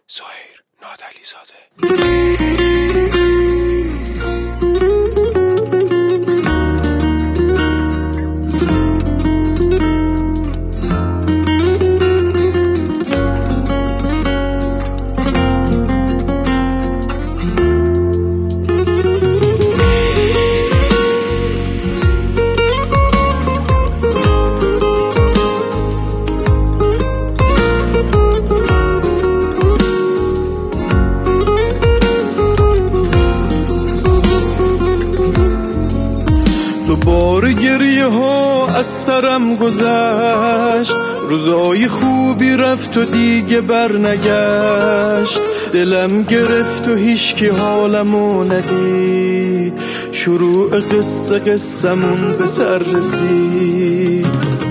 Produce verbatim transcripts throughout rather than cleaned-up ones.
سهیر نادعلی زاده. دوباره گریه ها از سرم گذشت، روزای خوبی رفت و دیگه بر نگشت. دلم گرفت و هیچکی حالمو ندید، شروع قصه قصمون به سر رسید.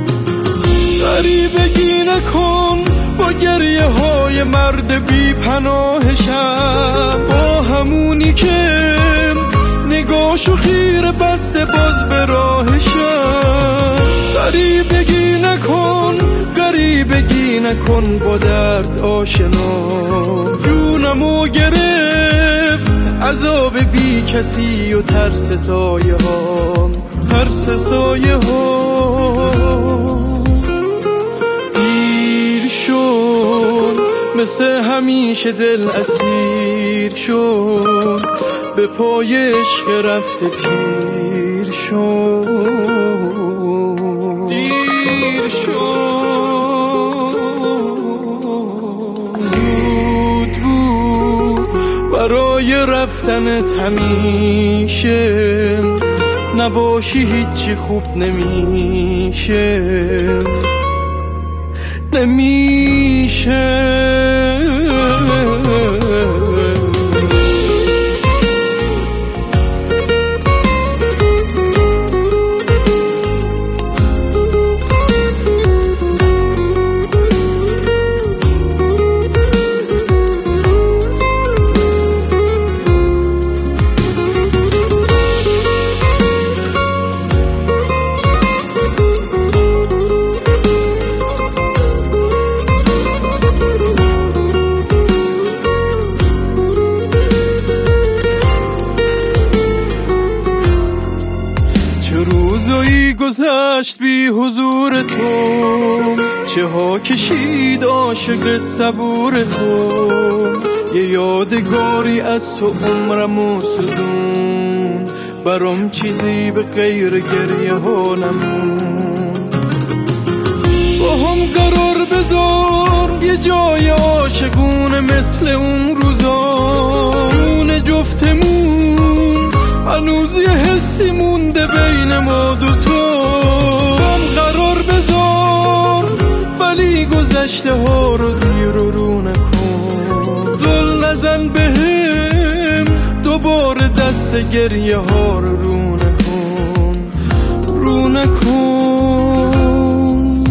غریبگی نکن با گریه های مرد بی پناهشم، با همونی که نگاهشو خیره بسته باز به راهشم. غریبگی نکن غریبگی نکن با درد آشنا، جونمو گرفت عذاب بی کسی و ترس سایه ها، ترس سایه ها. دیر شد مثل همیشه دل اسیر شد، به پای عشق رفته پیر شد. دیر شد زود بود برای رفتنت همیشه، نباشی هیچی خوب نمیشه نمیشه. روزایی گذشت بی حضور تو، چه ها کشید عاشق صبور تو. یه یادگاری از تو عمرمو سوزون، برام چیزی به غیر گریه ها نمون. با هم قرار بذار یه جای عاشقونه مثل اون روزا، اون جفتمون هنوز یه حسی مونده بین ما دوتا. هم قرار بذار ولی گذشته ها رو زیر و رو نکن، زل نزن بهم دوباره دست گریه ها رو رو نکن، رو نکن.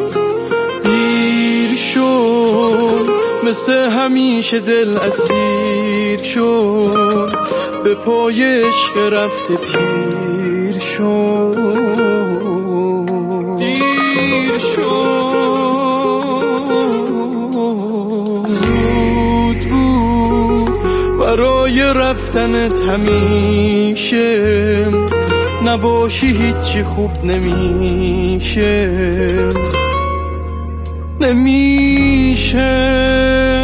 دیر شد مثل همیشه دل اسیر شد، به پای عشق رفته پیر شد. دیر شد زود بود برای رفتنت همیشه، نباشی هیچی خوب نمیشه نمیشه.